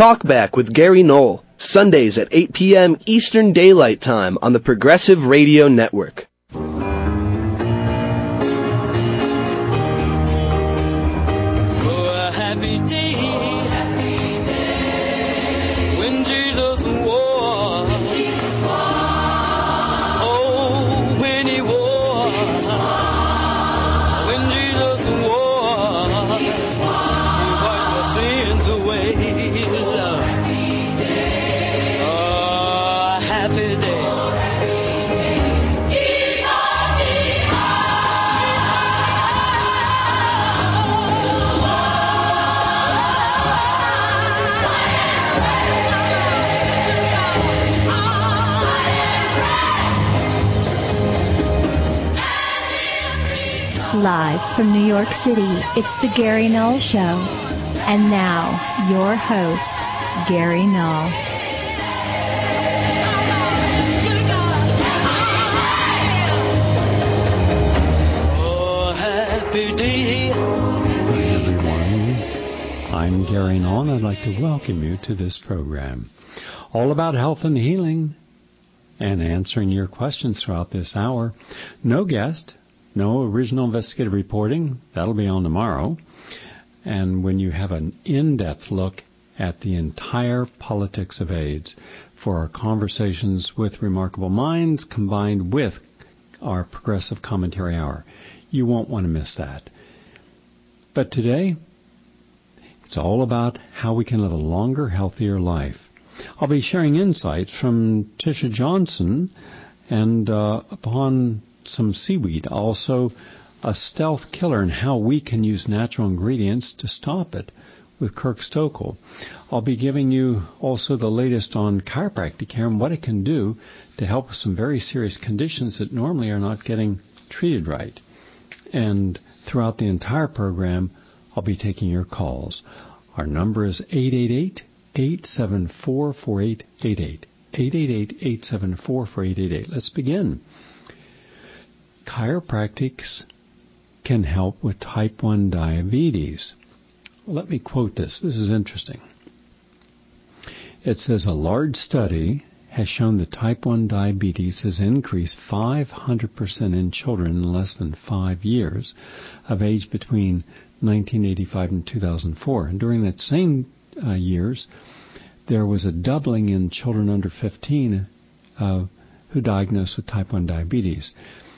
Talkback with Gary Knoll, Sundays at 8 p.m. Eastern Daylight Time on the Progressive Radio Network. Live from New York City, it's the Gary Knoll Show. And now, your host, Gary Knoll. Oh, happy day. Hi, everyone. I'm Gary Knoll, and I'd like to welcome you to this program. All about health and healing and answering your questions throughout this hour. No guest. No original investigative reporting. That'll be on tomorrow. And when you have an in-depth look at the entire politics of AIDS for our conversations with remarkable minds combined with our progressive commentary hour. You won't want to miss that. But today, it's all about how we can live a longer, healthier life. I'll be sharing insights from Tisha Johnson and upon some seaweed, also a stealth killer, and how we can use natural ingredients to stop it with Kirk Stokel. I'll be giving you also the latest on chiropractic care and what it can do to help with some very serious conditions that normally are not getting treated right. And throughout the entire program, I'll be taking your calls. Our number is 888-874-4888. 888-874-4888. Let's begin. Chiropractics can help with type 1 diabetes. Let me quote this. This is interesting. It says a large study has shown that type 1 diabetes has increased 500% in children in less than 5 years of age between 1985 and 2004. And during that same years, there was a doubling in children under 15 who diagnosed with type 1 diabetes.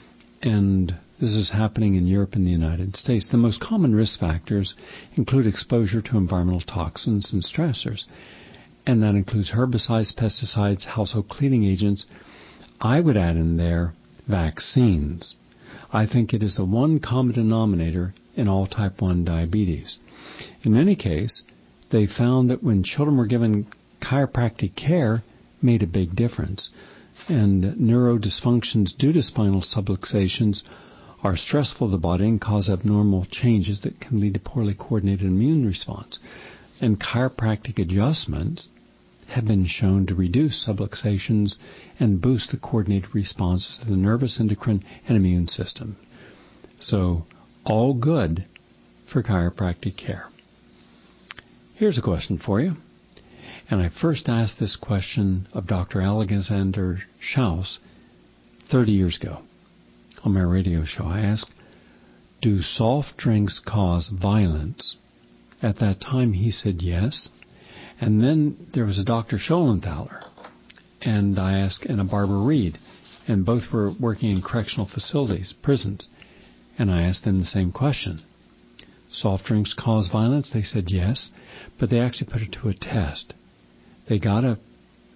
And this is happening in Europe and the United States. The most common risk factors include exposure to environmental toxins and stressors. And that includes herbicides, pesticides, household cleaning agents. I would add in there vaccines. I think it is the one common denominator in all type 1 diabetes. In any case, they found that when children were given chiropractic care, made a big difference. And neurodysfunctions due to spinal subluxations are stressful to the body and cause abnormal changes that can lead to poorly coordinated immune response. And chiropractic adjustments have been shown to reduce subluxations and boost the coordinated responses of the nervous, endocrine, and immune system. So, all good for chiropractic care. Here's a question for you. And I first asked this question of Dr. Alexander Schaus 30 years ago on my radio show. I asked, do soft drinks cause violence? At that time, he said yes. And then there was a Dr. Scholenthaler, and I asked, and a Barbara Reed, and both were working in correctional facilities, prisons. And I asked them the same question. Soft drinks cause violence? They said yes, but they actually put it to a test. They got a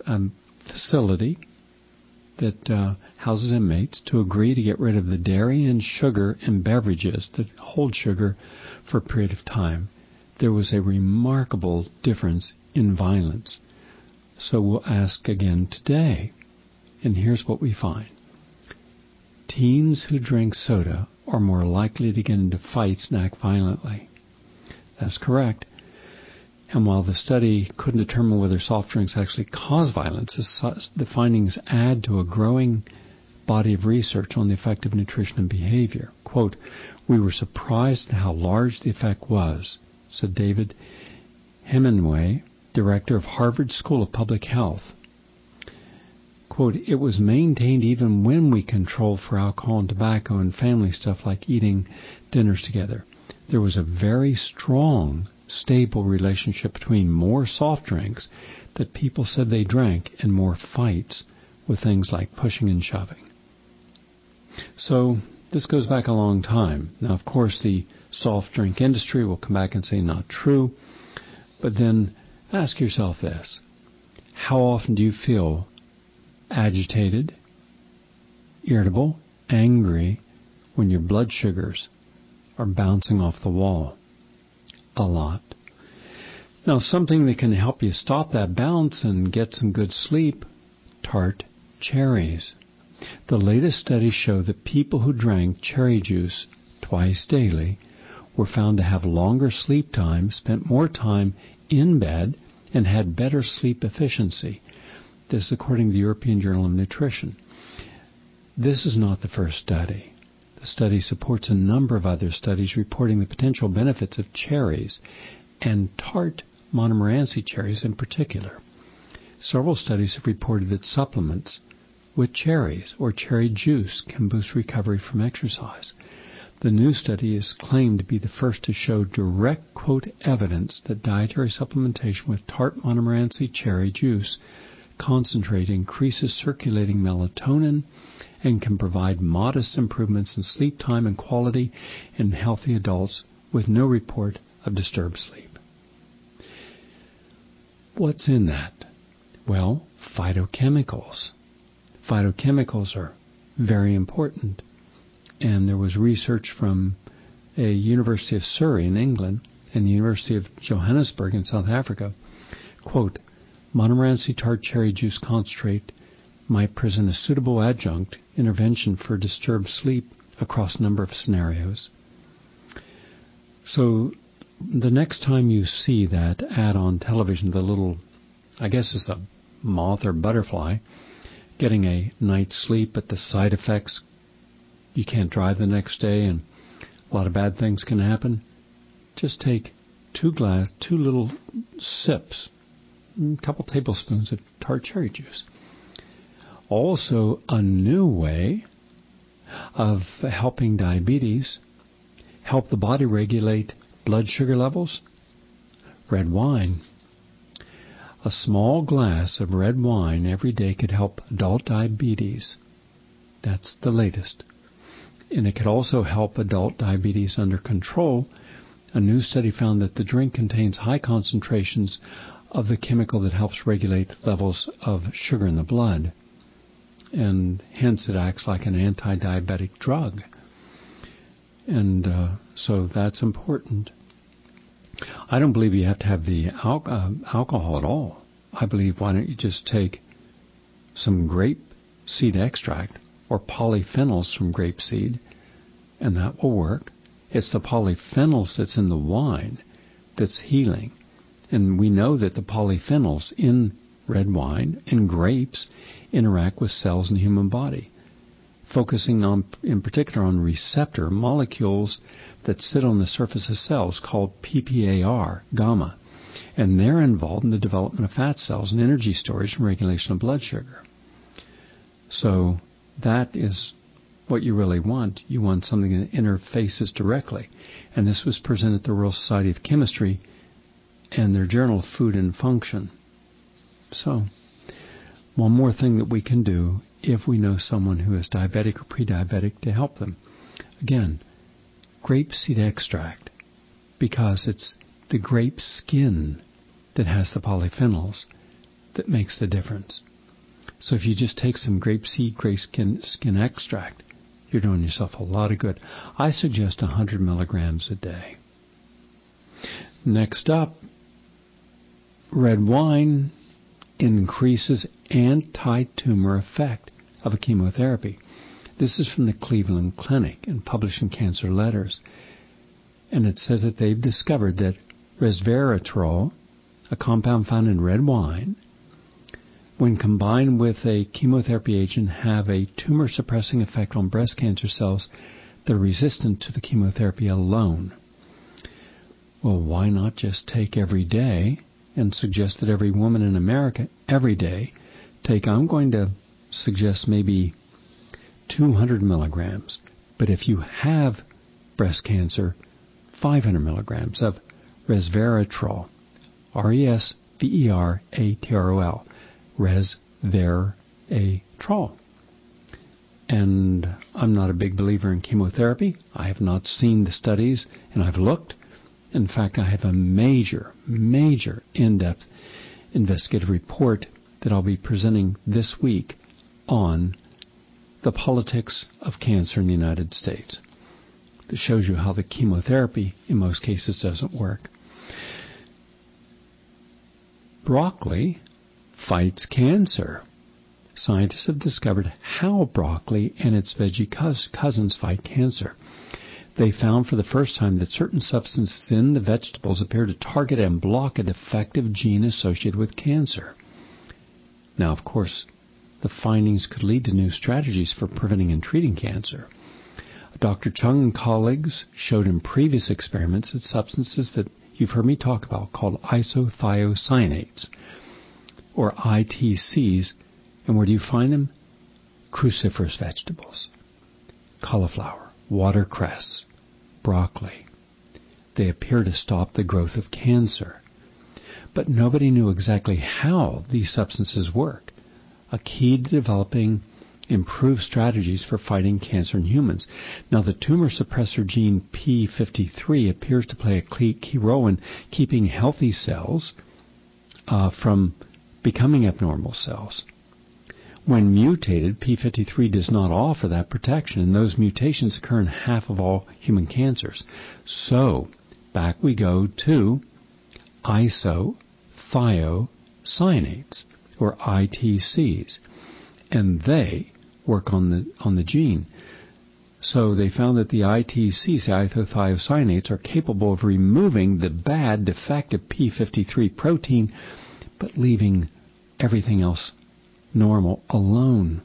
facility that houses inmates to agree to get rid of the dairy and sugar in beverages that hold sugar for a period of time. There was a remarkable difference in violence. So we'll ask again today, and here's what we find. Teens who drink soda are more likely to get into fights and act violently. That's correct. And while the study couldn't determine whether soft drinks actually cause violence, the findings add to a growing body of research on the effect of nutrition and behavior. Quote, we were surprised at how large the effect was, said David Hemenway, director of Harvard School of Public Health. Quote, "It was maintained even when we controlled for alcohol and tobacco and family stuff like eating dinners together. There was a very strong, stable relationship between more soft drinks that people said they drank and more fights with things like pushing and shoving." So this goes back a long time. Now, of course, the soft drink industry will come back and say not true. But then ask yourself this. How often do you feel agitated, irritable, angry when your blood sugars are bouncing off the wall? A lot. Now, something that can help you stop that bounce and get some good sleep, tart cherries. The latest studies show that people who drank cherry juice twice daily were found to have longer sleep time, spent more time in bed, and had better sleep efficiency. This is according to the European Journal of Nutrition. This is not the first study. The study supports a number of other studies reporting the potential benefits of cherries and tart Montmorency cherries in particular. Several studies have reported that supplements with cherries or cherry juice can boost recovery from exercise. The new study is claimed to be the first to show direct, quote, evidence that dietary supplementation with tart Montmorency cherry juice concentrate increases circulating melatonin and can provide modest improvements in sleep time and quality in healthy adults with no report of disturbed sleep. What's in that? Well, phytochemicals. Phytochemicals are very important. And there was research from a University of Surrey in England and the University of Johannesburg in South Africa. Quote, "Montmorency tart cherry juice concentrate might present a suitable adjunct intervention for disturbed sleep across a number of scenarios." So the next time you see that ad on television, the little, I guess it's a moth or butterfly, getting a night's sleep, but the side effects, you can't drive the next day and a lot of bad things can happen, just take two little sips, a couple tablespoons of tart cherry juice. Also, a new way of helping diabetes, help the body regulate blood sugar levels, red wine. A small glass of red wine every day could help adult diabetes. That's the latest. And it could also help adult diabetes under control. A new study found that the drink contains high concentrations of the chemical that helps regulate levels of sugar in the blood. And hence it acts like an anti-diabetic drug. And so that's important. I don't believe you have to have the alcohol at all. I believe why don't you just take some grape seed extract or polyphenols from grapeseed, and that will work. It's the polyphenols that's in the wine that's healing. And we know that the polyphenols in red wine and grapes interact with cells in the human body, focusing on, in particular, on receptor molecules that sit on the surface of cells called PPAR, gamma. And they're involved in the development of fat cells and energy storage and regulation of blood sugar. So that is what you really want. You want something that interfaces directly. And this was presented at the Royal Society of Chemistry and their journal, Food and Function. So, one more thing that we can do if we know someone who is diabetic or pre-diabetic to help them. Again, grapeseed extract, because it's the grape skin that has the polyphenols that makes the difference. So if you just take some grapeseed, grape skin extract, you're doing yourself a lot of good. I suggest 100 milligrams a day. Next up, red wine increases anti-tumor effect of a chemotherapy. This is from the Cleveland Clinic and published in Cancer Letters. And it says that they've discovered that resveratrol, a compound found in red wine, when combined with a chemotherapy agent, have a tumor-suppressing effect on breast cancer cells that are resistant to the chemotherapy alone. Well, why not just take every day and suggest that every woman in America every day take, I'm going to suggest maybe 200 milligrams. But if you have breast cancer, 500 milligrams of resveratrol, resveratrol, resveratrol. And I'm not a big believer in chemotherapy. I have not seen the studies, and I've looked. In fact, I have a major in-depth investigative report that I'll be presenting this week on the politics of cancer in the United States. That shows you how the chemotherapy, in most cases, doesn't work. Broccoli fights cancer. Scientists have discovered how broccoli and its veggie cousins fight cancer. They found for the first time that certain substances in the vegetables appear to target and block a defective gene associated with cancer. Now, of course, the findings could lead to new strategies for preventing and treating cancer. Dr. Chung and colleagues showed in previous experiments that substances that you've heard me talk about called isothiocyanates, or ITCs, and where do you find them? Cruciferous vegetables, cauliflower, watercress, broccoli. They appear to stop the growth of cancer. But nobody knew exactly how these substances work, a key to developing improved strategies for fighting cancer in humans. Now, the tumor suppressor gene P53 appears to play a key role in keeping healthy cells from becoming abnormal cells. When mutated, P53 does not offer that protection, and those mutations occur in half of all human cancers. So, back we go to isothiocyanates, or ITCs, and they work on the gene. So they found that the ITCs, the isothiocyanates, are capable of removing the bad, defective P53 protein, but leaving everything else normal alone.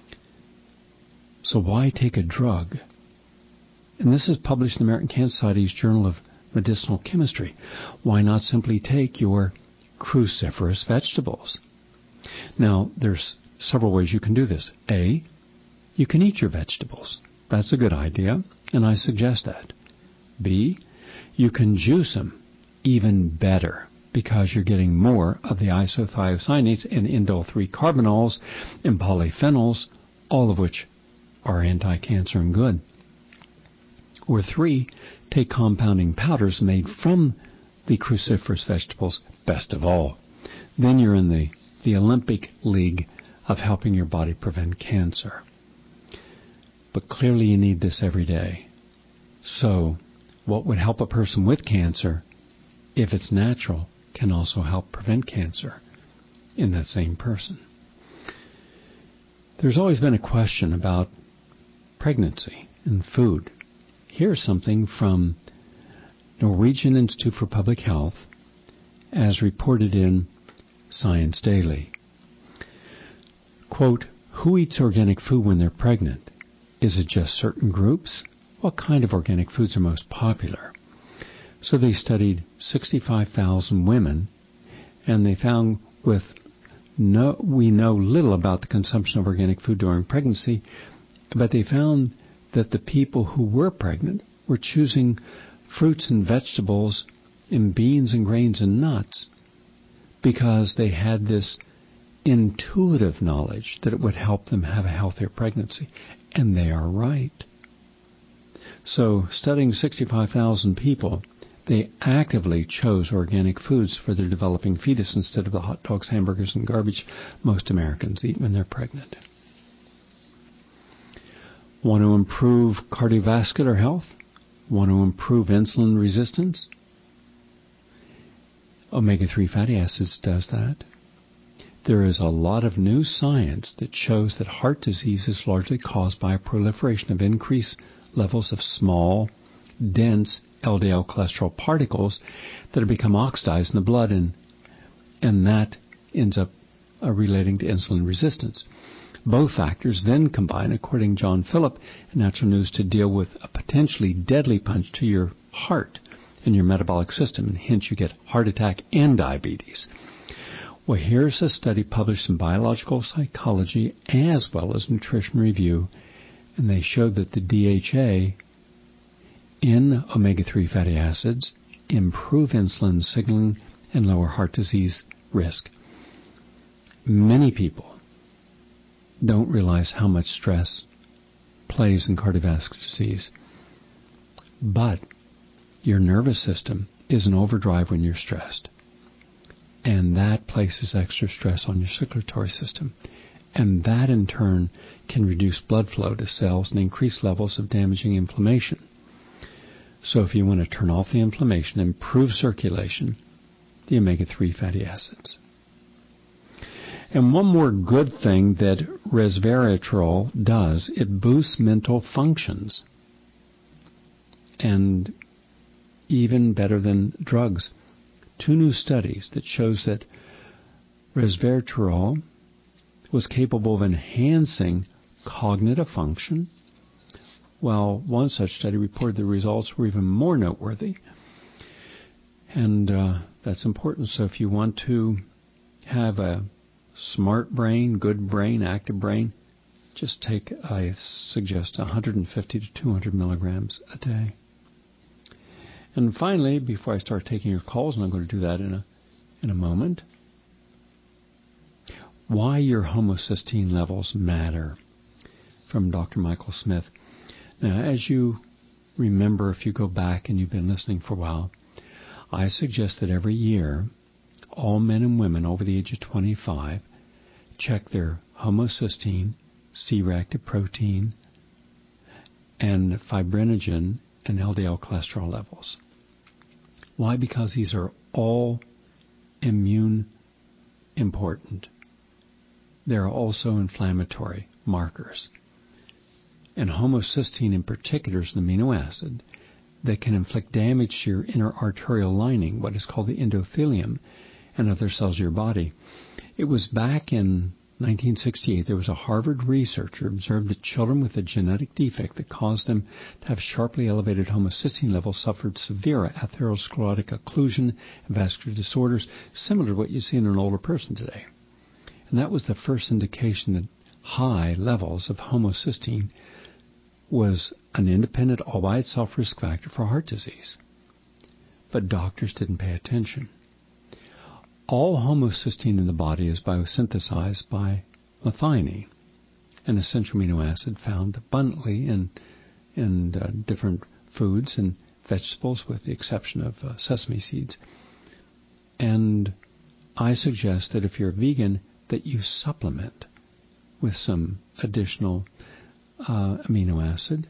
So why take a drug? And this is published in the American Cancer Society's Journal of Medicinal Chemistry. Why not simply take your cruciferous vegetables? Now, there's several ways you can do this. A, you can eat your vegetables. That's a good idea, and I suggest that. B, you can juice them. Even better, because you're getting more of the isothiocyanates and indole-3 carbenols and polyphenols, all of which are anti-cancer and good. Or 3, take compounding powders made from the cruciferous vegetables, best of all. Then you're in the Olympic League of helping your body prevent cancer. But clearly you need this every day. So, what would help a person with cancer, if it's natural, can also help prevent cancer in that same person. There's always been a question about pregnancy and food. Here's something from Norwegian Institute for Public Health, as reported in Science Daily. Quote, who eats organic food when they're pregnant? Is it just certain groups? What kind of organic foods are most popular? So they studied 65,000 women, and they found we know little about the consumption of organic food during pregnancy, but they found that the people who were pregnant were choosing fruits and vegetables and beans and grains and nuts because they had this intuitive knowledge that it would help them have a healthier pregnancy. And they are right. So, studying 65,000 people, they actively chose organic foods for their developing fetus instead of the hot dogs, hamburgers, and garbage most Americans eat when they're pregnant. Want to improve cardiovascular health? Want to improve insulin resistance? Omega-3 fatty acids does that. There is a lot of new science that shows that heart disease is largely caused by a proliferation of increased levels of small, dense LDL cholesterol particles that have become oxidized in the blood, and that ends up relating to insulin resistance. Both factors then combine, according to John Phillip in Natural News, to deal with a potentially deadly punch to your heart in your metabolic system, and hence you get heart attack and diabetes. Well, here's a study published in Biological Psychology as well as Nutrition Review, and they showed that the DHA in omega-3 fatty acids improve insulin signaling and lower heart disease risk. Many people don't realize how much stress plays in cardiovascular disease, but your nervous system is in overdrive when you're stressed, and that places extra stress on your circulatory system, and that in turn can reduce blood flow to cells and increase levels of damaging inflammation. So if you want to turn off the inflammation, improve circulation, the omega-3 fatty acids. And one more good thing that resveratrol does, it boosts mental functions. And even better than drugs. 2 new studies that shows that resveratrol was capable of enhancing cognitive function, while one such study reported the results were even more noteworthy. And that's important. So if you want to have a smart brain, good brain, active brain, just take, I suggest, 150 to 200 milligrams a day. And finally, before I start taking your calls, and I'm going to do that in a moment, why your homocysteine levels matter, from Dr. Michael Smith. Now, as you remember, if you go back and you've been listening for a while, I suggest that every year, all men and women over the age of 25 check their homocysteine, C-reactive protein, and fibrinogen and LDL cholesterol levels. Why? Because these are all immune important. They're also inflammatory markers. And homocysteine in particular is an amino acid that can inflict damage to your inner arterial lining, what is called the endothelium, and other cells of your body. It was back in 1968, there was a Harvard researcher observed that children with a genetic defect that caused them to have sharply elevated homocysteine levels suffered severe atherosclerotic occlusion and vascular disorders, similar to what you see in an older person today. And that was the first indication that high levels of homocysteine was an independent, all by itself risk factor for heart disease. But doctors didn't pay attention. All homocysteine in the body is biosynthesized by methionine, an essential amino acid found abundantly in different foods and vegetables, with the exception of sesame seeds. And I suggest that if you're a vegan, that you supplement with some additional amino acid.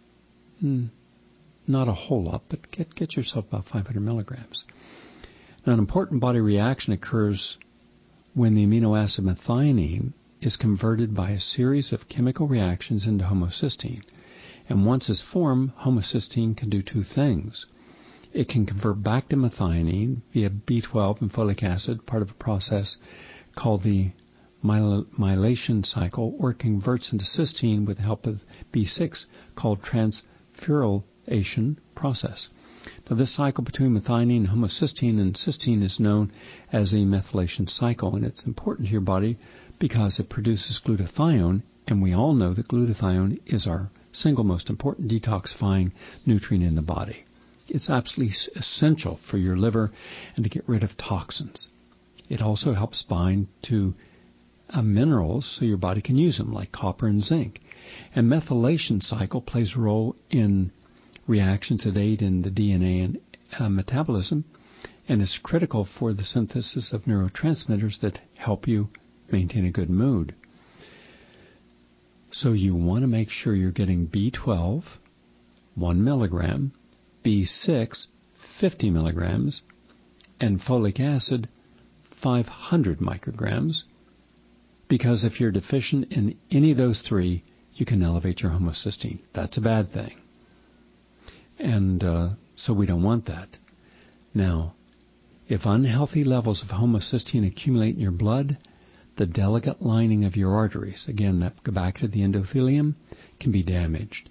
Not a whole lot, but get yourself about 500 milligrams. Now, an important body reaction occurs when the amino acid methionine is converted by a series of chemical reactions into homocysteine. And once it's formed, homocysteine can do 2 things. It can convert back to methionine via B12 and folic acid, part of a process called the myelination cycle, or it converts into cysteine with the help of B6, called transferylation process. Now, this cycle between methionine and homocysteine and cysteine is known as a methylation cycle, and it's important to your body because it produces glutathione, and we all know that glutathione is our single most important detoxifying nutrient in the body. It's absolutely essential for your liver and to get rid of toxins. It also helps bind to minerals so your body can use them, like copper and zinc. And methylation cycle plays a role in reactions that aid in the DNA and metabolism, and is critical for the synthesis of neurotransmitters that help you maintain a good mood. So you want to make sure you're getting B12, 1 milligram, B6, 50 milligrams, and folic acid, 500 micrograms, because if you're deficient in any of those 3, you can elevate your homocysteine. That's a bad thing. And so we don't want that. Now, if unhealthy levels of homocysteine accumulate in your blood, the delicate lining of your arteries, again, that go back to the endothelium, can be damaged.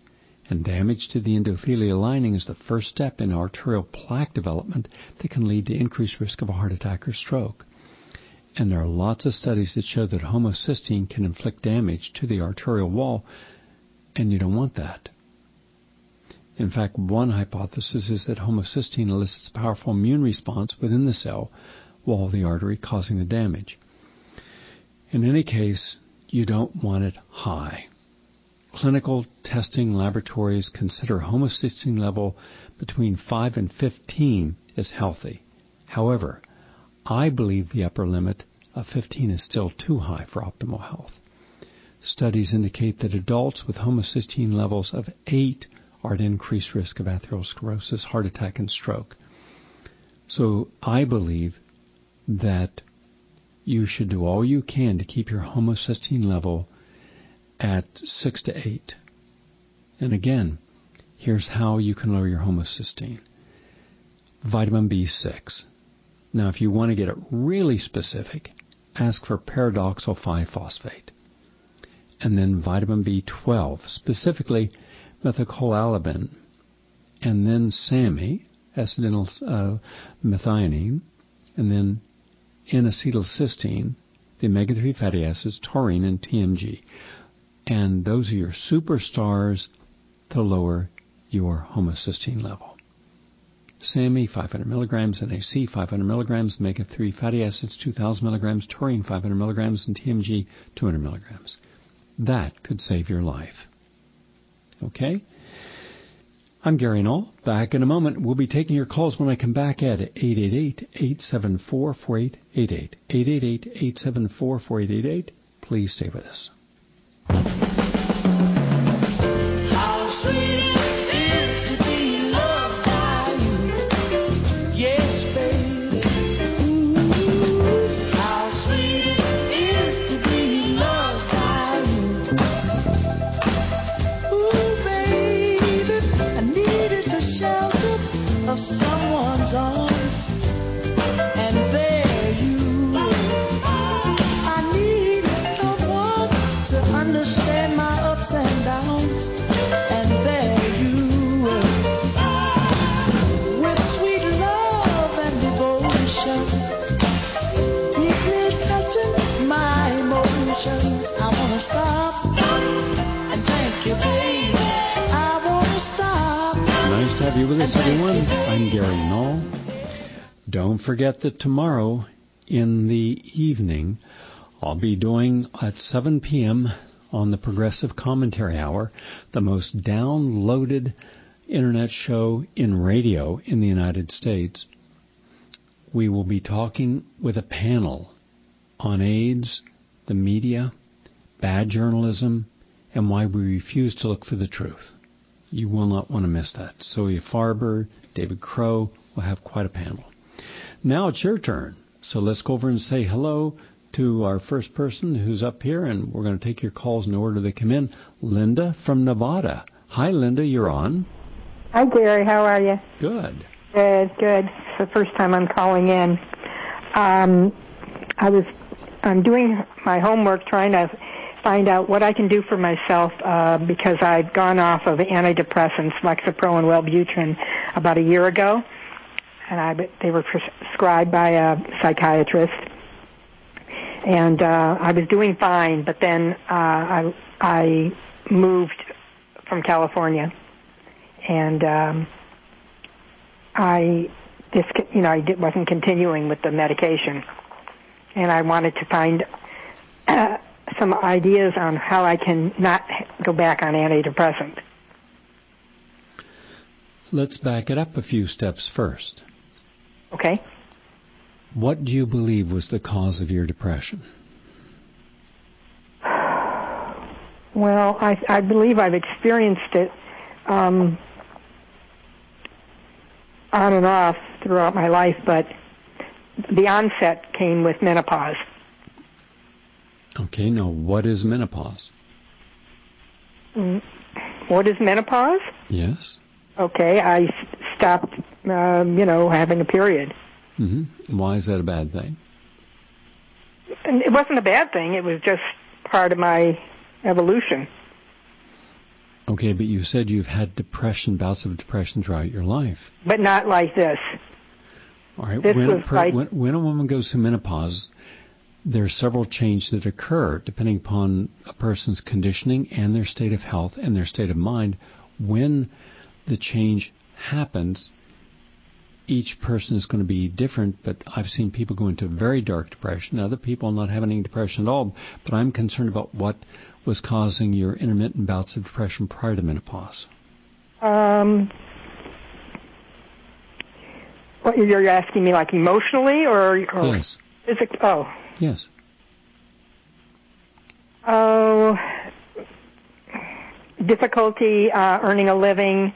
And damage to the endothelial lining is the first step in arterial plaque development that can lead to increased risk of a heart attack or stroke. And there are lots of studies that show that homocysteine can inflict damage to the arterial wall, and you don't want that. In fact, one hypothesis is that homocysteine elicits a powerful immune response within the cell wall of the artery, causing the damage. In any case, you don't want it high. Clinical testing laboratories consider homocysteine level between 5 and 15 as healthy. However, I believe the upper limit of 15 is still too high for optimal health. Studies indicate that adults with homocysteine levels of 8 are at increased risk of atherosclerosis, heart attack, and stroke. So I believe that you should do all you can to keep your homocysteine level at 6 to 8. And again, here's how you can lower your homocysteine. Vitamin B6. Now, if you want to get it really specific, ask for pyridoxal 5-phosphate. And then vitamin B12, specifically methylcolalbin, and then SAMe, acetyl methionine, and then N-acetylcysteine, the omega-3 fatty acids, taurine, and TMG. And those are your superstars to lower your homocysteine level. SAMe, 500 milligrams, NAC, 500 milligrams, omega-3 fatty acids, 2,000 milligrams, taurine, 500 milligrams, and TMG, 200 milligrams. That could save your life. Okay? I'm Gary Null. Back in a moment. We'll be taking your calls when I come back at 888-874-4888. 888-874-4888. Please stay with us. You with us, everyone. I'm Gary Null. Don't forget that tomorrow in the evening, I'll be doing at 7 p.m. on the Progressive Commentary Hour, the most downloaded internet show in radio in the United States. We will be talking with a panel on AIDS, the media, bad journalism, and why we refuse to look for the truth. You will not want to miss that. Zoe Farber, David Crow will have quite a panel. Now it's your turn. So let's go over and say hello to our first person who's up here, and we're going to take your calls in order they come in. Linda from Nevada. Hi, Linda. You're on. Hi, Gary. How are you? Good. Good. It's the first time I'm calling in. I'm doing my homework trying to find out what I can do for myself because I've gone off of antidepressants, Lexapro and Wellbutrin, about a year ago, and they were prescribed by a psychiatrist, and I was doing fine, but then I moved from California, and I wasn't continuing with the medication, and I wanted to find some ideas on how I can not go back on antidepressants. Let's back it up a few steps first. Okay. What do you believe was the cause of your depression? Well, I believe I've experienced it on and off throughout my life, but the onset came with menopause. Okay, now what is menopause? What is menopause? Yes. Okay, I stopped, having a period. Mm-hmm. Why is that a bad thing? And it wasn't a bad thing. It was just part of my evolution. Okay, but you said you've had bouts of depression throughout your life. But not like this. All right. This When a woman goes through menopause, there are several changes that occur depending upon a person's conditioning and their state of health and their state of mind. When the change happens, each person is going to be different, but I've seen people go into very dark depression, other people not having any depression at all, but I'm concerned about what was causing your intermittent bouts of depression prior to menopause. What you're asking me, like emotionally or yes. Physically? Oh. Yes. Oh, difficulty earning a living,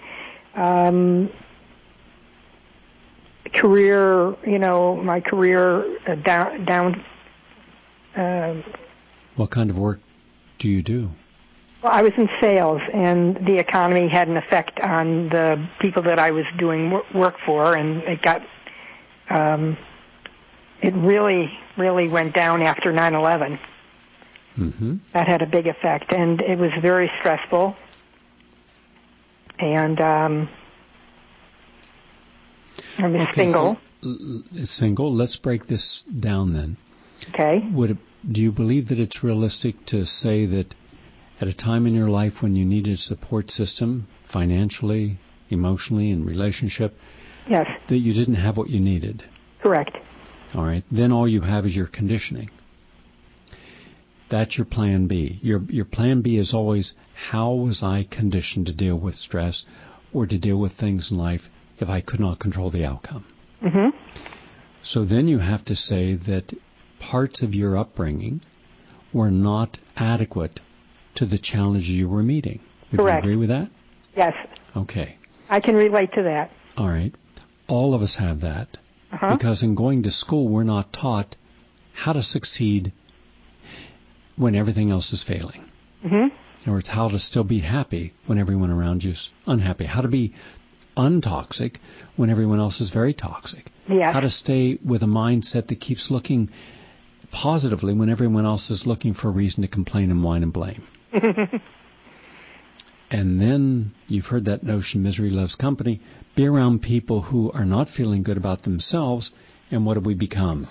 career, my career down. What kind of work do you do? Well, I was in sales, and the economy had an effect on the people that I was doing work for, and it got, it really, really went down after 9/11. Mm-hmm. That had a big effect, and it was very stressful. And I was single. So, single. Let's break this down then. Okay. Do you believe that it's realistic to say that at a time in your life when you needed a support system, financially, emotionally, and relationship, yes, that you didn't have what you needed? Correct. All right. Then all you have is your conditioning. That's your plan B. Your plan B is always, how was I conditioned to deal with stress or to deal with things in life if I could not control the outcome? Mm-hmm. So then you have to say that parts of your upbringing were not adequate to the challenges you were meeting. Would Correct. you agree with that? Yes. Okay. I can relate to that. All right. All of us have that. Uh-huh. Because in going to school, we're not taught how to succeed when everything else is failing. Mm-hmm. In other words, how to still be happy when everyone around you is unhappy. How to be untoxic when everyone else is very toxic. Yes. How to stay with a mindset that keeps looking positively when everyone else is looking for a reason to complain and whine and blame. And then you've heard that notion, misery loves company. Be around people who are not feeling good about themselves, and what do we become?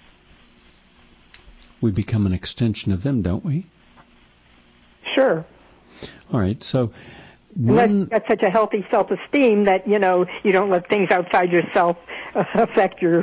We become an extension of them, don't we? Sure. All right, so that's such a healthy self-esteem that, you don't let things outside yourself affect you.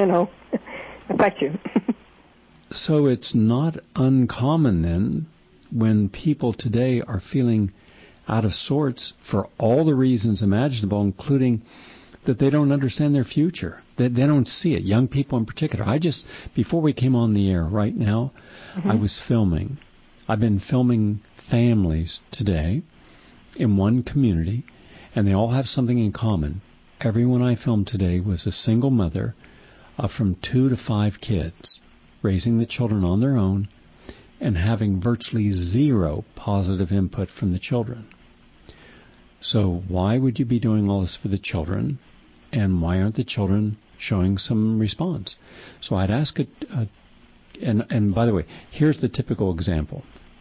So it's not uncommon then when people today are feeling out of sorts for all the reasons imaginable, including that they don't understand their future, that they don't see it. Young people in particular. Before we came on the air right now, mm-hmm. I was filming. I've been filming families today in one community, and they all have something in common. Everyone I filmed today was a single mother from 2 to 5 kids, raising the children on their own and having virtually zero positive input from the children. So why would you be doing all this for the children, and why aren't the children showing some response? So I'd ask it, and by the way, here's the typical example.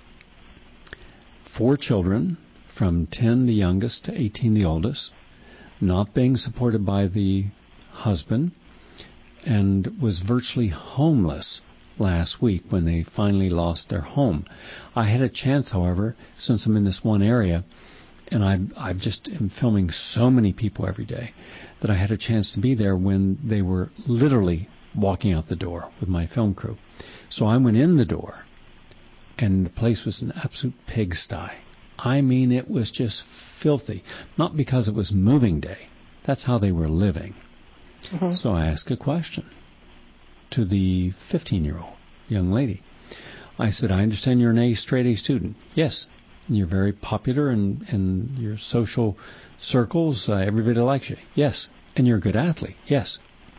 4 children, from 10 the youngest to 18 the oldest, not being supported by the husband, and was virtually homeless last week when they finally lost their home. I had a chance, however, since I'm in this one area, and I just am filming so many people every day, that I had a chance to be there when they were literally walking out the door with my film crew. So I went in the door, and the place was an absolute pigsty. I mean, it was just filthy. Not because it was moving day. That's how they were living. Mm-hmm. So I asked a question to the 15-year-old young lady. I said, I understand you're an straight A student. Yes. And you're very popular in your social circles. Everybody likes you. Yes. And you're a good athlete. Yes.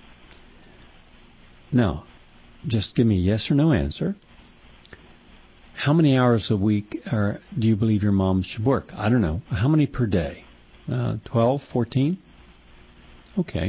Now, just give me a yes or no answer. How many hours a week do you believe your mom should work? I don't know. How many per day? 12, 14? Okay.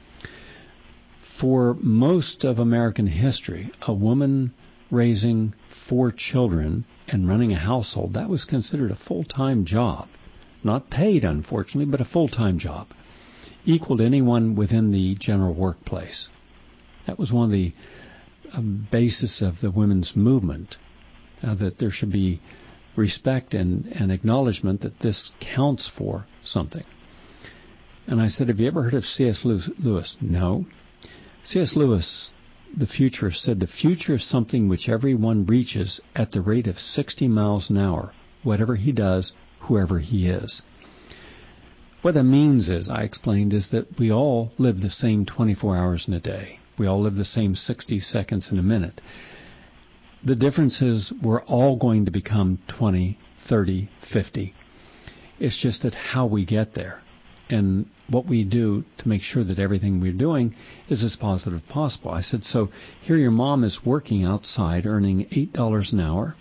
For most of American history, a woman raising 4 children and running a household, that was considered a full-time job. not paid, unfortunately, but a full-time job, equal to anyone within the general workplace. That was one of the basis of the women's movement, that there should be respect and acknowledgement that this counts for something. And I said, have you ever heard of C.S. Lewis? No. C.S. Lewis, the futurist, said the future is something which everyone reaches at the rate of 60 miles an hour, whatever he does, whoever he is. What that means is, I explained, is that we all live the same 24 hours in a day. We all live the same 60 seconds in a minute. The difference is we're all going to become 20, 30, 50. It's just that how we get there and what we do to make sure that everything we're doing is as positive as possible. I said, so here your mom is working outside earning $8 an hour,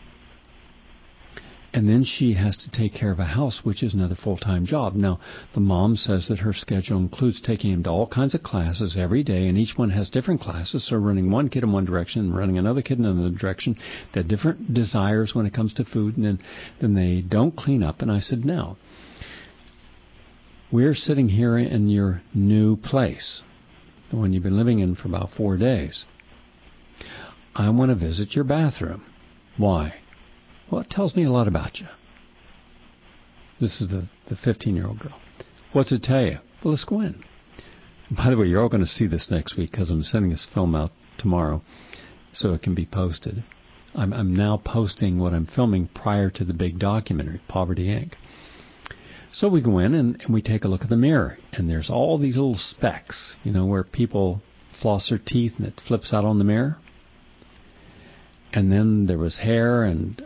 and then she has to take care of a house, which is another full-time job. Now, the mom says that her schedule includes taking him to all kinds of classes every day, and each one has different classes, so running one kid in one direction and running another kid in another direction. They have different desires when it comes to food, and then they don't clean up. And I said, now, we're sitting here in your new place, the one you've been living in for about 4 days. I want to visit your bathroom. Why? Well, it tells me a lot about you. This is the 15-year-old girl. What's it tell you? Well, let's go in. By the way, you're all going to see this next week because I'm sending this film out tomorrow so it can be posted. I'm now posting what I'm filming prior to the big documentary, Poverty, Inc. So we go in and we take a look at the mirror, and there's all these little specks, where people floss their teeth and it flips out on the mirror. And then there was hair and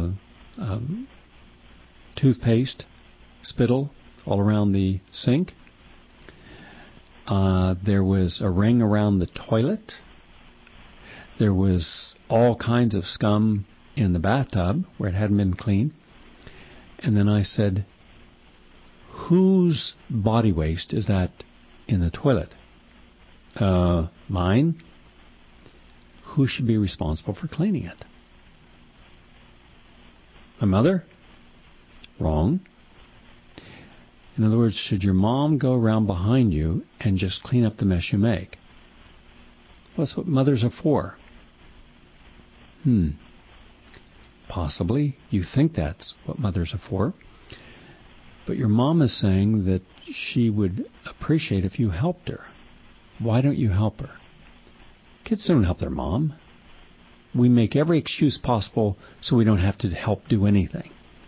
toothpaste, spittle all around the sink. There was a ring around the toilet. There was all kinds of scum in the bathtub where it hadn't been cleaned. And then I said, whose body waste is that in the toilet? Mine. Who should be responsible for cleaning it? My mother? Wrong. In other words, should your mom go around behind you and just clean up the mess you make? Well, that's what mothers are for. Possibly. You think that's what mothers are for. But your mom is saying that she would appreciate if you helped her. Why don't you help her? Kids don't help their mom. We make every excuse possible so we don't have to help do anything.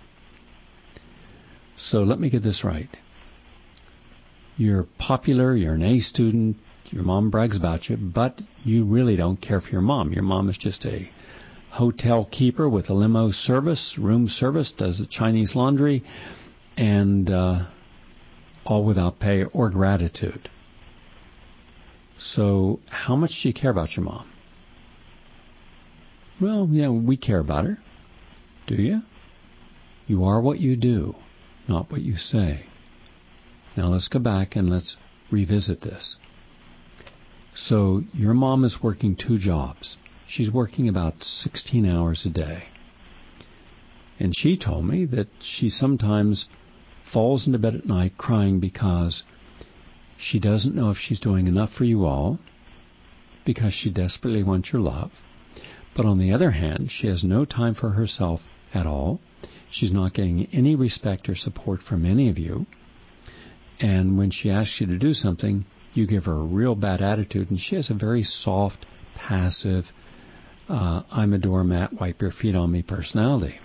So let me get this right. You're popular, you're an A student, your mom brags about you, but you really don't care for your mom. Your mom is just a hotel keeper with a limo service, room service, does the Chinese laundry, and all without pay or gratitude. So how much do you care about your mom? Well, we care about her. Do you? You are what you do, not what you say. Now let's go back and let's revisit this. So your mom is working 2 jobs. She's working about 16 hours a day. And she told me that she sometimes falls into bed at night crying because she doesn't know if she's doing enough for you all, because she desperately wants your love. But on the other hand, she has no time for herself at all. She's not getting any respect or support from any of you. And when she asks you to do something, you give her a real bad attitude. And she has a very soft, passive, I'm a doormat, wipe your feet on me personality.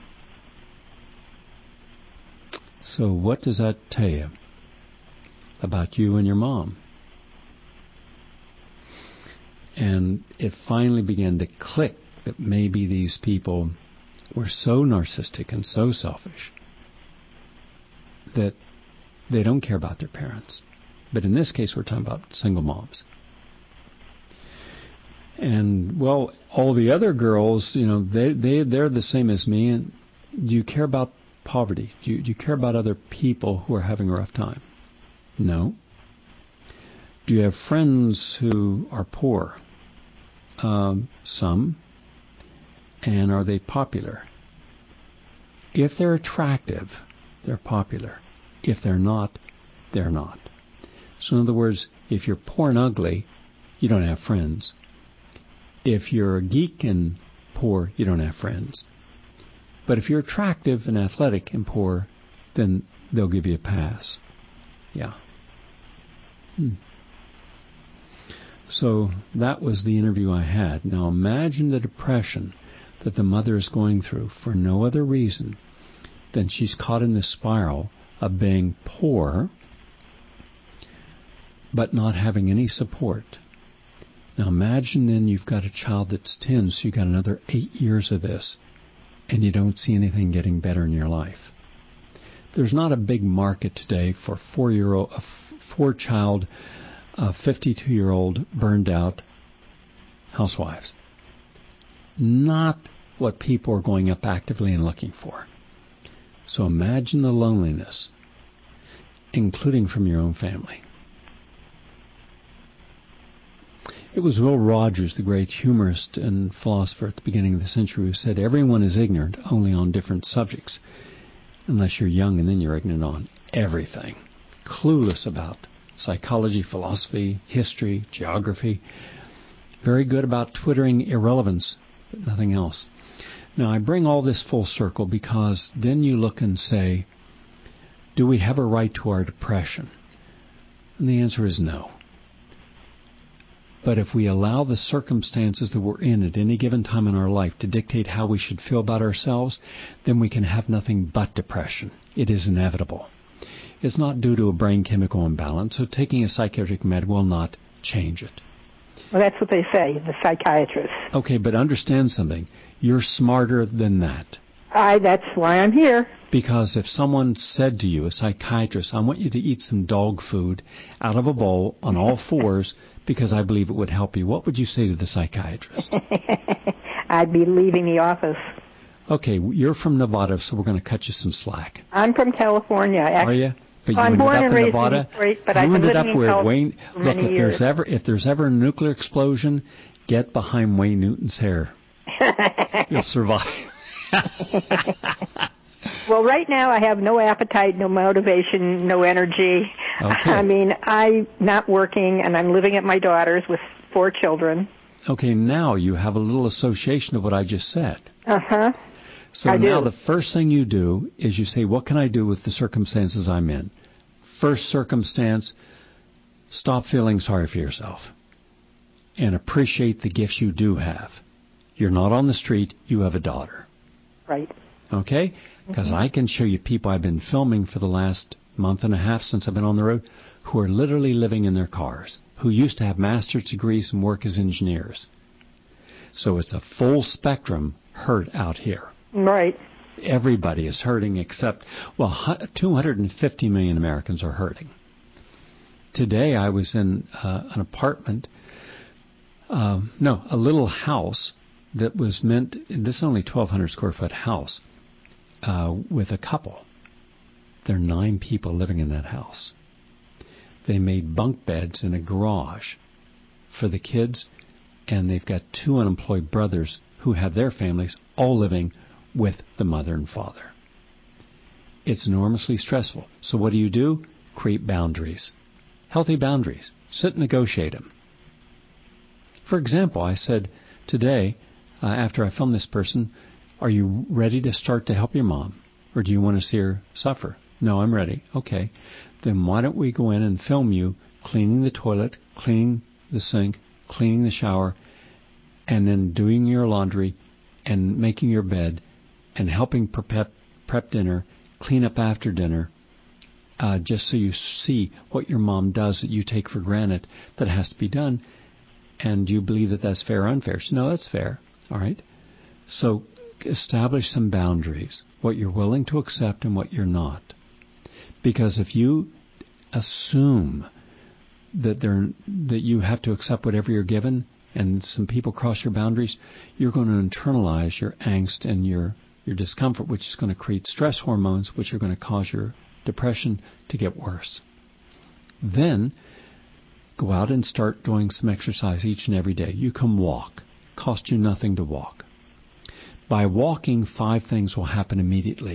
So what does that tell you about you and your mom? And it finally began to click that maybe these people were so narcissistic and so selfish that they don't care about their parents. But in this case, we're talking about single moms. And, well, all the other girls, they're the same as me. And do you care about poverty? Do you care about other people who are having a rough time? No. Do you have friends who are poor? Some. And are they popular? If they're attractive, they're popular. If they're not, they're not. So in other words, if you're poor and ugly, you don't have friends. If you're a geek and poor, you don't have friends. But if you're attractive and athletic and poor, then they'll give you a pass. Yeah. So that was the interview I had. Now imagine the depression that the mother is going through for no other reason than she's caught in this spiral of being poor but not having any support. Now imagine then you've got a child that's 10, so you've got another 8 years of this, and you don't see anything getting better in your life. There's not a big market today for four-child, 52-year-old burned-out housewives. Not what people are going up actively and looking for. So imagine the loneliness, including from your own family. It was Will Rogers, the great humorist and philosopher at the beginning of the century, who said, everyone is ignorant only on different subjects, unless you're young and then you're ignorant on everything. Clueless about psychology, philosophy, history, geography. Very good about twittering irrelevance, but nothing else. Now, I bring all this full circle because then you look and say, do we have a right to our depression? And the answer is no. But if we allow the circumstances that we're in at any given time in our life to dictate how we should feel about ourselves, then we can have nothing but depression. It is inevitable. It's not due to a brain chemical imbalance, so taking a psychiatric med will not change it. Well, that's what they say, the psychiatrists. Okay, but understand something. You're smarter than that. That's why I'm here. Because if someone said to you, a psychiatrist, I want you to eat some dog food out of a bowl on all fours because I believe it would help you, what would you say to the psychiatrist? I'd be leaving the office. Okay, you're from Nevada, so we're going to cut you some slack. I'm from California. Are you? But you I'm ended born up and in raised Nevada. in Detroit, but I've been living in California for many years. If there's ever a nuclear explosion, get behind Wayne Newton's hair. You'll survive. Well, right now I have no appetite, no motivation, no energy. Okay. I mean, I'm not working, and I'm living at my daughter's with 4 children. Okay, now you have a little association of what I just said. Uh-huh. So now the first thing you do is you say, what can I do with the circumstances I'm in? First circumstance, stop feeling sorry for yourself and appreciate the gifts you do have. You're not on the street, you have a daughter. Right. Okay? Because I can show you people I've been filming for the last month and a half since I've been on the road who are literally living in their cars, who used to have master's degrees and work as engineers. So it's a full spectrum hurt out here. Right. Everybody is hurting except, 250 million Americans are hurting. Today I was in an apartment, a little house that was meant, this is only 1,200 square foot house, with a couple. There are 9 people living in that house. They made bunk beds in a garage for the kids, and they've got 2 unemployed brothers who have their families all living with the mother and father. It's enormously stressful. So what do? Create boundaries. Healthy boundaries. Sit and negotiate them. For example, I said today, after I filmed this person, are you ready to start to help your mom? Or do you want to see her suffer? No, I'm ready. Okay. Then why don't we go in and film you cleaning the toilet, cleaning the sink, cleaning the shower, and then doing your laundry and making your bed and helping prep dinner, clean up after dinner, just so you see what your mom does that you take for granted that has to be done. And you believe that that's fair or unfair? So, no, that's fair. All right. So establish some boundaries, what you're willing to accept and what you're not. Because if you assume that you have to accept whatever you're given and some people cross your boundaries, you're going to internalize your angst and your discomfort, which is going to create stress hormones, which are going to cause your depression to get worse. Then go out and start doing some exercise each and every day. You can walk. Cost you nothing to walk. By walking, 5 things will happen immediately.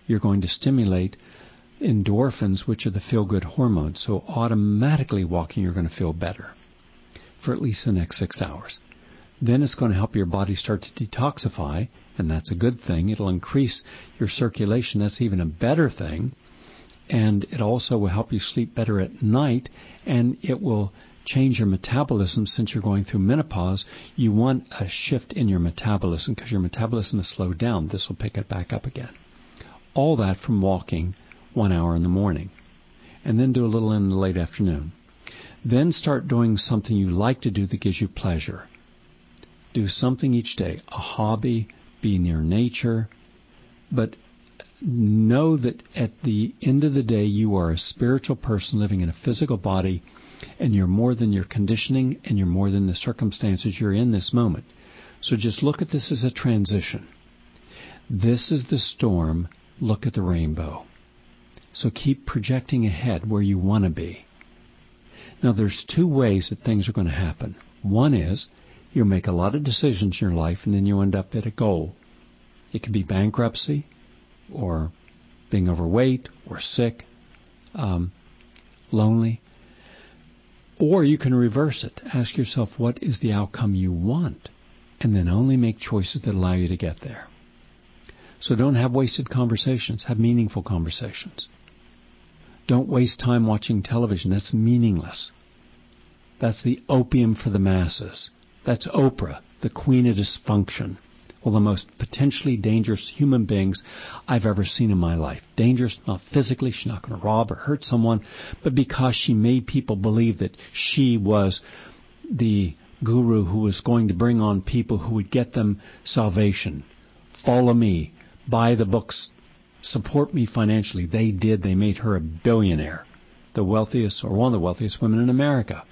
you're going to stimulate endorphins, which are the feel-good hormones. So automatically walking, you're going to feel better for at least the next 6 hours. Then it's going to help your body start to detoxify, and that's a good thing. It'll increase your circulation. That's even a better thing. And it also will help you sleep better at night, and it will change your metabolism. Since you're going through menopause, you want a shift in your metabolism because your metabolism is slowed down. This will pick it back up again. All that from walking 1 hour in the morning, and then do a little in the late afternoon. Then start doing something you like to do that gives you pleasure. Do something each day, a hobby, be near nature, but know that at the end of the day you are a spiritual person living in a physical body, and you're more than your conditioning, and you're more than the circumstances you're in this moment. So just look at this as a transition. This is the storm. Look at the rainbow. So keep projecting ahead where you want to be. Now there's two ways that things are going to happen. One is you'll make a lot of decisions in your life, and then you end up at a goal. It could be bankruptcy, or being overweight, or sick, lonely. Or you can reverse it. Ask yourself, what is the outcome you want? And then only make choices that allow you to get there. So don't have wasted conversations. Have meaningful conversations. Don't waste time watching television. That's meaningless. That's the opium for the masses. That's Oprah, the queen of dysfunction. Well, the most potentially dangerous human beings I've ever seen in my life. Dangerous, not physically, she's not going to rob or hurt someone, but because she made people believe that she was the guru who was going to bring on people who would get them salvation. Follow me, buy the books, support me financially. They did. They made her a billionaire, the wealthiest, or one of the wealthiest women in America.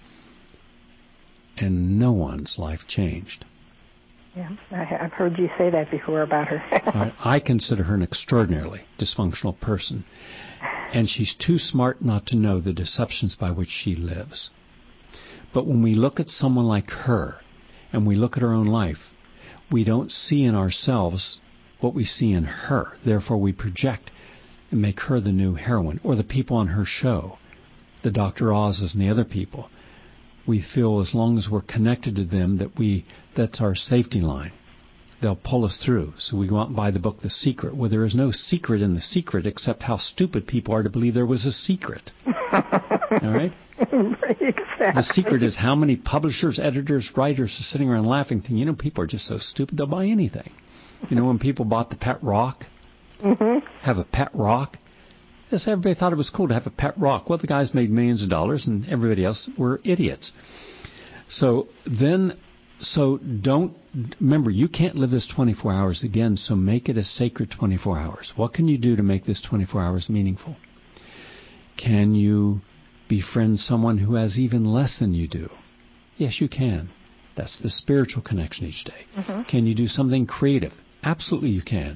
And no one's life changed. Yeah, I've heard you say that before about her. I consider her an extraordinarily dysfunctional person. And she's too smart not to know the deceptions by which she lives. But when we look at someone like her, and we look at our own life, we don't see in ourselves what we see in her. Therefore, we project and make her the new heroine, or the people on her show, the Dr. Oz's and the other people. We feel as long as we're connected to them that's our safety line. They'll pull us through. So we go out and buy the book The Secret. Well, there is no secret in The Secret except how stupid people are to believe there was a secret. All right? Exactly. The secret is how many publishers, editors, writers are sitting around laughing, thinking, people are just so stupid they'll buy anything. When people bought the pet rock, have a pet rock, yes, everybody thought it was cool to have a pet rock. Well, the guys made millions of dollars, and everybody else were idiots. So don't, remember, you can't live this 24 hours again, so make it a sacred 24 hours. What can you do to make this 24 hours meaningful? Can you befriend someone who has even less than you do? Yes, you can. That's the spiritual connection each day. Can you do something creative? Absolutely you can.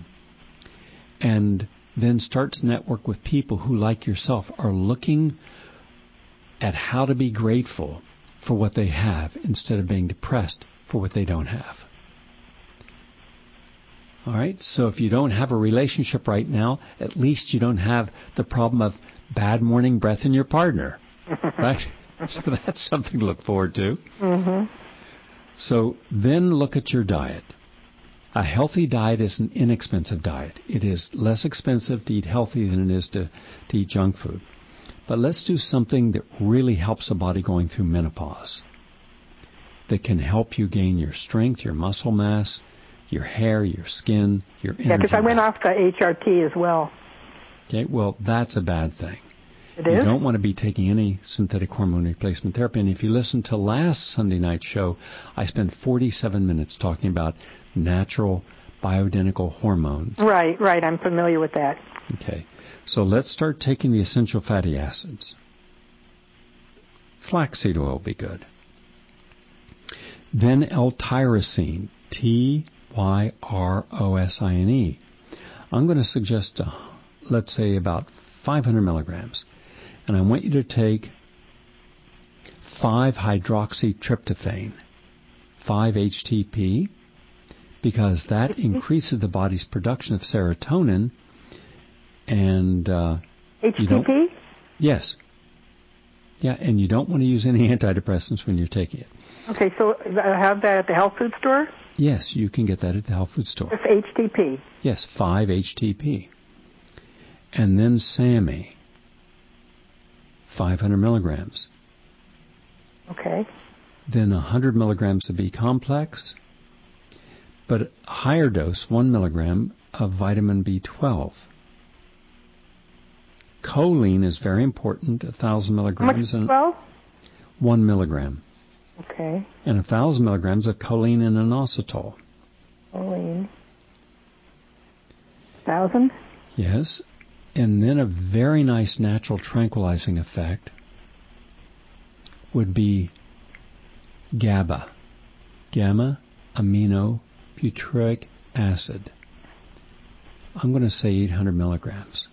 And then start to network with people who, like yourself, are looking at how to be grateful for what they have instead of being depressed for what they don't have. All right? So if you don't have a relationship right now, at least you don't have the problem of bad morning breath in your partner. Right? So that's something to look forward to. So then look at your diet. A healthy diet is an inexpensive diet. It is less expensive to eat healthy than it is to eat junk food. But let's do something that really helps the body going through menopause, that can help you gain your strength, your muscle mass, your hair, your skin, your energy. Yeah, because I went off the HRT as well. Okay, well, that's a bad thing. It is? You don't want to be taking any synthetic hormone replacement therapy. And if you listen to last Sunday night's show, I spent 47 minutes talking about natural bioidentical hormones. Right. I'm familiar with that. Okay. So let's start taking the essential fatty acids. Flaxseed oil will be good. Then L-tyrosine, Tyrosine. I'm going to suggest, let's say, about 500 milligrams. And I want you to take 5-hydroxytryptophan, 5-HTP, because that increases the body's production of serotonin, And HTP? Yes. Yeah, and you don't want to use any antidepressants when you're taking it. Okay, so I have that at the health food store? Yes, you can get that at the health food store. It's HTP? Yes, 5-HTP. And then SAMI, 500 milligrams. Okay. Then 100 milligrams of B-complex, but a higher dose, 1 milligram of vitamin B12. Choline is very important, 1,000 milligrams. How much, 12? 1 milligram. Okay. And 1,000 milligrams of choline and inositol. Choline. 1,000? Yes. And then a very nice natural tranquilizing effect would be GABA, gamma-aminobutyric acid. I'm going to say 800 milligrams.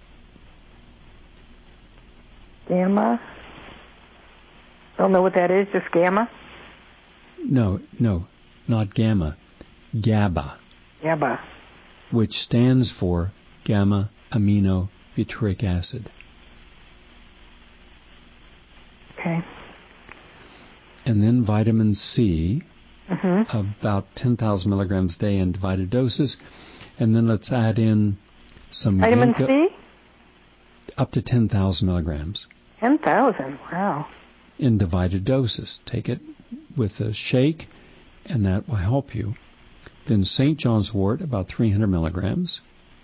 Gamma? Don't know what that is, just gamma? No, not gamma. GABA. GABA. Which stands for gamma-aminobutyric acid. Okay. And then vitamin C, about 10,000 milligrams a day in divided doses. And then let's add in some vitamin C? Up to 10,000 milligrams. 10,000, wow. In divided doses. Take it with a shake, and that will help you. Then St. John's wort, about 300 milligrams.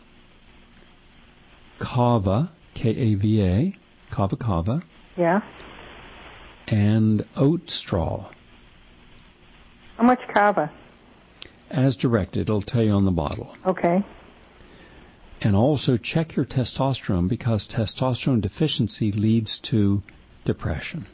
Kava, K-A-V-A, kava. Yeah. And oat straw. How much kava? As directed, it'll tell you on the bottle. Okay. And also check your testosterone, because testosterone deficiency leads to depression.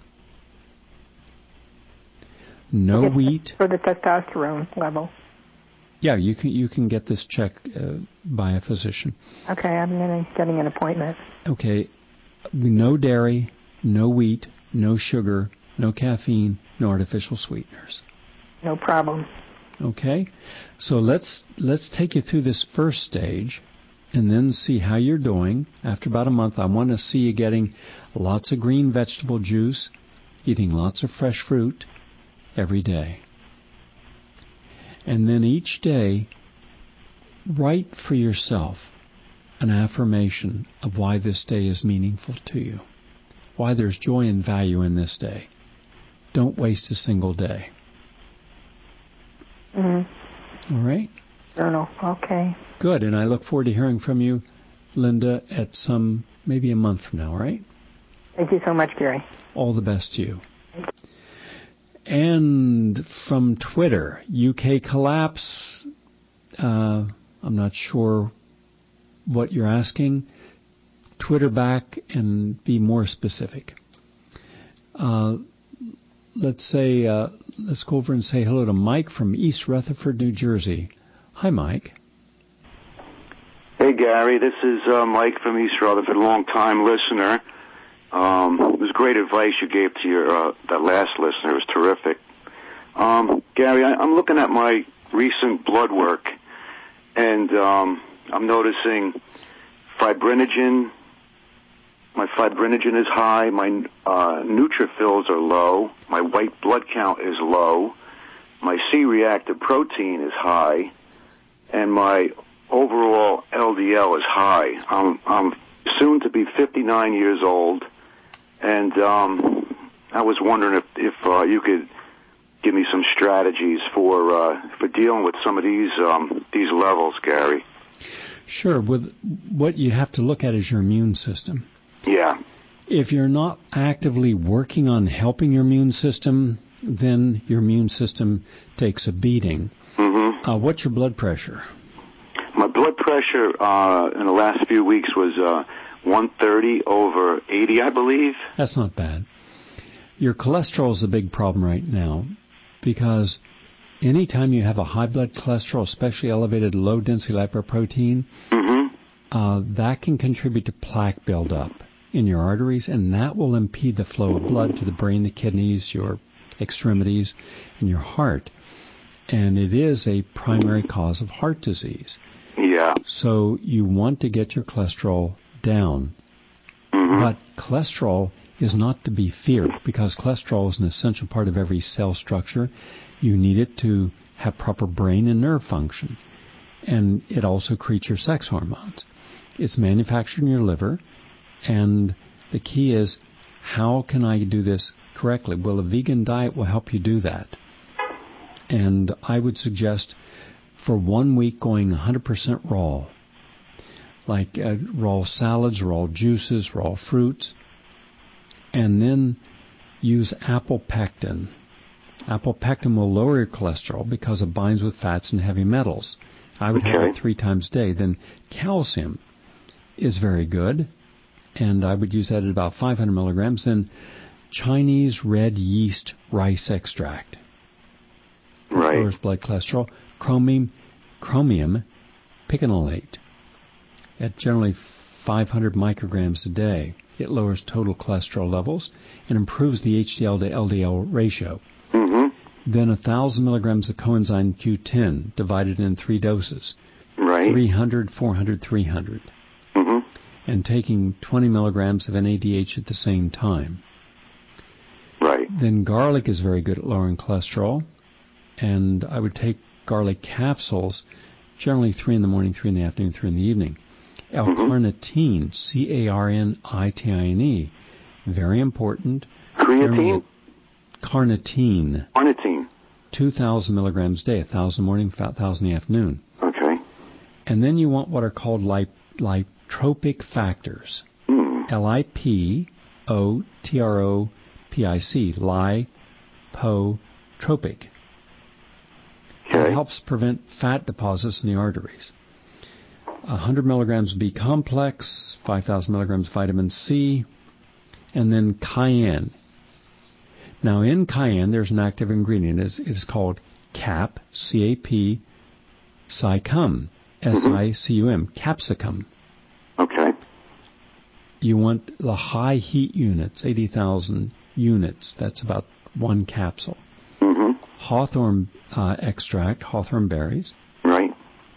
No wheat. For the testosterone level. Yeah, you can get this checked by a physician. Okay, I'm getting an appointment. Okay, no dairy, no wheat, no sugar, no caffeine, no artificial sweeteners. No problem. Okay, so let's take you through this first stage, and then see how you're doing. After about a month, I want to see you getting lots of green vegetable juice, eating lots of fresh fruit every day. And then each day, write for yourself an affirmation of why this day is meaningful to you, why there's joy and value in this day. Don't waste a single day. Mm-hmm. All right? Journal, okay. Good, and I look forward to hearing from you, Linda, at maybe a month from now, all right? Thank you so much, Gary. All the best to you. And from Twitter, UK collapse. I'm not sure what you're asking. Twitter back and be more specific. Let's go over and say hello to Mike from East Rutherford, New Jersey. Hi, Mike. Hey, Gary. This is Mike from East Rutherford, long-time listener. It was great advice you gave to your that last listener. It was terrific. Gary, I'm looking at my recent blood work, and I'm noticing fibrinogen. My fibrinogen is high. My neutrophils are low. My white blood count is low. My C-reactive protein is high, and my overall LDL is high. I'm soon to be 59 years old, and I was wondering if you could give me some strategies for dealing with some of these levels, Gary. Sure. What you have to look at is your immune system. Yeah. If you're not actively working on helping your immune system, then your immune system takes a beating. Mm-hmm. What's your blood pressure? My blood pressure in the last few weeks was 130 over 80, I believe. That's not bad. Your cholesterol is a big problem right now, because anytime you have a high blood cholesterol, especially elevated low-density lipoprotein, that can contribute to plaque buildup in your arteries, and that will impede the flow of blood to the brain, the kidneys, your extremities, and your heart. And it is a primary cause of heart disease. Yeah. So you want to get your cholesterol down. Mm-hmm. But cholesterol is not to be feared, because cholesterol is an essential part of every cell structure. You need it to have proper brain and nerve function. And it also creates your sex hormones. It's manufactured in your liver. And the key is, how can I do this correctly? Well, a vegan diet will help you do that. And I would suggest for 1 week going 100% raw, like raw salads, raw juices, raw fruits, and then use apple pectin. Apple pectin will lower your cholesterol because it binds with fats and heavy metals. I would have it 3 times a day. Then calcium is very good, and I would use that at about 500 milligrams. Then Chinese red yeast rice extract. Right. Lowers blood cholesterol. Chromium piconolate at generally 500 micrograms a day. It lowers total cholesterol levels and improves the HDL to LDL ratio. Mm-hmm. Then 1,000 milligrams of coenzyme Q10 divided in 3 doses. Right. 300, 400, 300. Mm-hmm. And taking 20 milligrams of NADH at the same time. Right. Then garlic is very good at lowering cholesterol. And I would take garlic capsules, generally 3 in the morning, 3 in the afternoon, 3 in the evening. L-carnitine, C-A-R-N-I-T-I-N-E, very important. Creatine? Carnitine. Carnitine. 2,000 milligrams a day, 1,000 morning, 1,000 in the afternoon. Okay. And then you want what are called lipotropic factors. L-I-P-O-T-R-O-P-I-C, lipotropic. Okay. It helps prevent fat deposits in the arteries. 100 milligrams B complex, 5,000 milligrams vitamin C, and then cayenne. Now in cayenne, there's an active ingredient. It is called CAP, C-A-P, SICUM, S-I-C-U-M, capsicum. Okay. You want the high heat units, 80,000 units. That's about 1 capsule. Mm-hmm. Hawthorn extract, hawthorn berries. Right.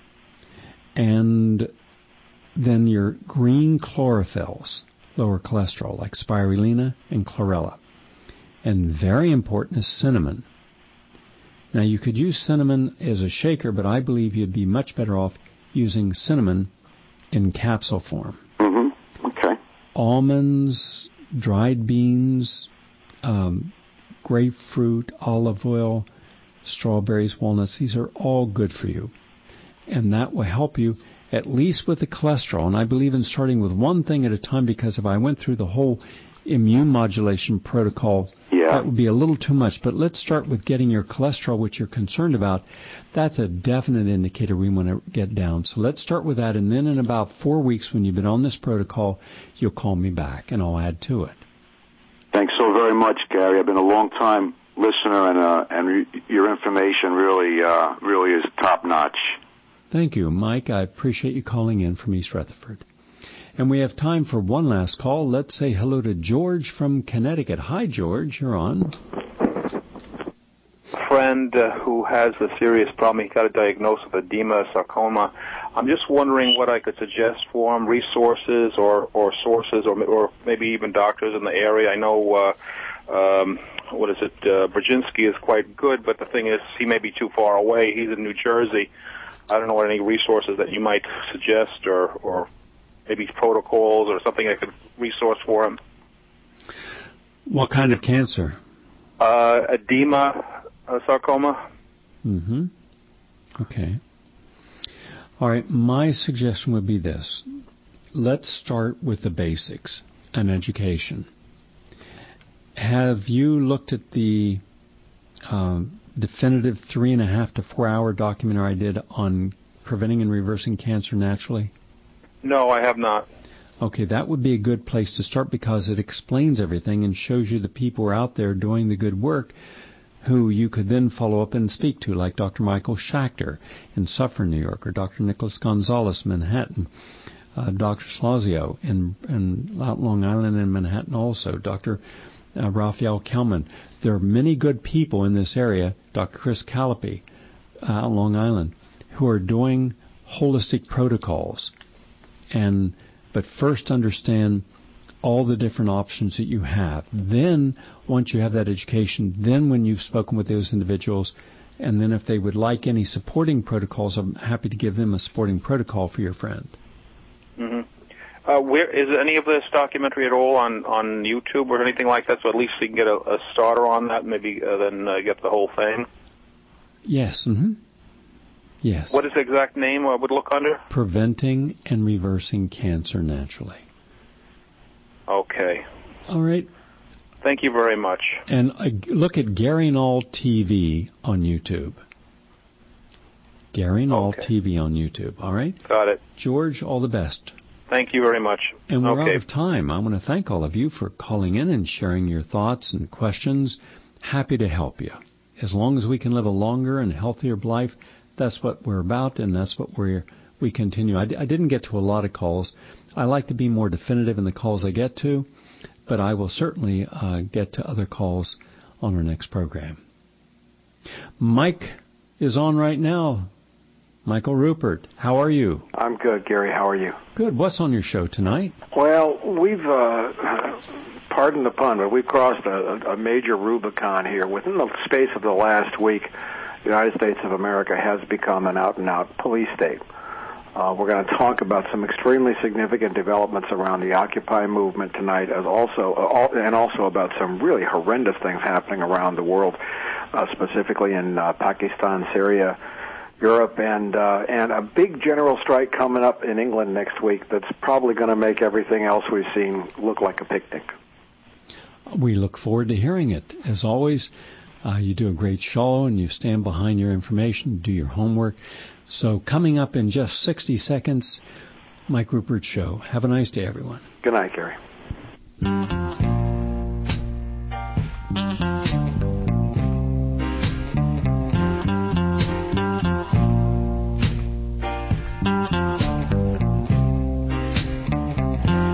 And then your green chlorophylls, lower cholesterol, like spirulina and chlorella. And very important is cinnamon. Now, you could use cinnamon as a shaker, but I believe you'd be much better off using cinnamon in capsule form. Mm-hmm. Okay. Almonds, dried beans, grapefruit, olive oil, strawberries, walnuts, these are all good for you. And that will help you at least with the cholesterol. And I believe in starting with one thing at a time, because if I went through the whole immune modulation protocol, that would be a little too much. But let's start with getting your cholesterol, which you're concerned about. That's a definite indicator we want to get down. So let's start with that. And then in about 4 weeks, when you've been on this protocol, you'll call me back and I'll add to it. Thanks so very much, Gary. I've been a long-time listener, and your information really is top-notch. Thank you, Mike. I appreciate you calling in from East Rutherford. And we have time for one last call. Let's say hello to George from Connecticut. Hi, George. You're on. Friend who has a serious problem. He got a diagnosis of edema, sarcoma. I'm just wondering what I could suggest for him, resources or sources, or maybe even doctors in the area. I know, Brzezinski is quite good, but the thing is, he may be too far away. He's in New Jersey. I don't know any resources that you might suggest, or maybe protocols or something I could resource for him. What kind of cancer? Edema, sarcoma. Mm-hmm. Okay. All right, my suggestion would be this. Let's start with the basics and education. Have you looked at the definitive 3.5 to 4 hour documentary I did on preventing and reversing cancer naturally? No, I have not. Okay, that would be a good place to start, because it explains everything and shows you the people who are out there doing the good work who you could then follow up and speak to, like Dr. Michael Schachter in Suffern, New York, or Dr. Nicholas Gonzalez, Manhattan, Dr. Slazio in Long Island and Manhattan also, Dr. Raphael Kelman. There are many good people in this area, Dr. Chris Callipy, Long Island, who are doing holistic protocols. But first understand all the different options that you have. Then, once you have that education, then when you've spoken with those individuals, and then if they would like any supporting protocols, I'm happy to give them a supporting protocol for your friend. Mm-hmm. Where is any of this documentary at all on YouTube or anything like that? So at least you can get a starter on that, maybe then get the whole thing. Yes. Mm-hmm. Yes. What is the exact name I would look under? Preventing and Reversing Cancer Naturally. Okay. All right. Thank you very much. And look at Gary Null TV on YouTube. Gary Null TV on YouTube. All right? Got it. George, all the best. Thank you very much. And we're out of time. I want to thank all of you for calling in and sharing your thoughts and questions. Happy to help you. As long as we can live a longer and healthier life, that's what we're about, and that's what we continue. I didn't get to a lot of calls. I like to be more definitive in the calls I get to, but I will certainly get to other calls on our next program. Mike is on right now. Michael Rupert, how are you? I'm good, Gary. How are you? Good. What's on your show tonight? Well, we've, pardon the pun, but we've crossed a major Rubicon here. Within the space of the last week, the United States of America has become an out-and-out police state. We're going to talk about some extremely significant developments around the Occupy movement tonight, and also about some really horrendous things happening around the world, specifically in Pakistan, Syria, Europe, and a big general strike coming up in England next week that's probably going to make everything else we've seen look like a picnic. We look forward to hearing it. As always, you do a great show and you stand behind your information, do your homework. So coming up in just 60 seconds, Mike Rupert Show. Have a nice day, everyone. Good night, Gary.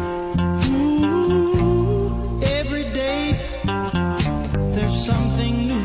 Every day there's something new.